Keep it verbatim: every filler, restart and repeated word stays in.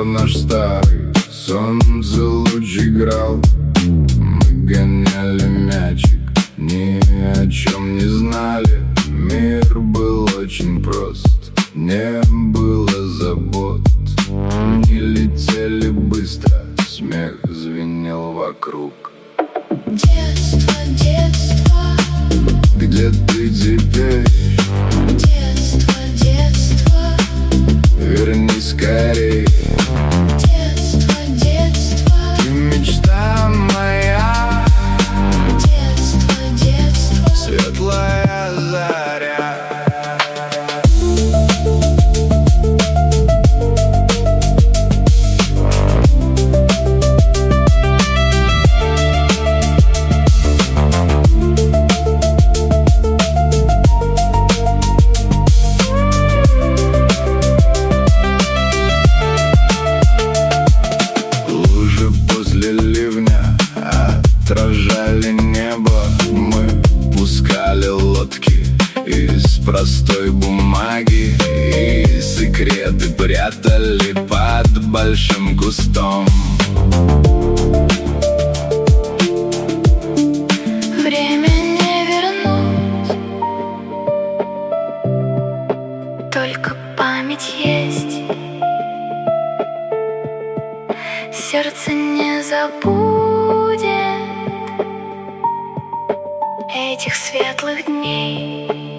двор наш старый, солнце луч играл. Мы гоняли мячик, ни о чем не знали. Мир был очень прост, не было забот. Дни летели быстро, смех звенел вокруг. Детство, детство, где ты теперь? детство, детство, Вернись скорей. детство, детство, Ты мечта моя, детство, детство, светлая заря. После ливня отражали небо. Мы пускали лодки из простой бумаги и секреты прятали под большим кустом. время не вернуть, только память есть. Сердце не забудет этих светлых дней.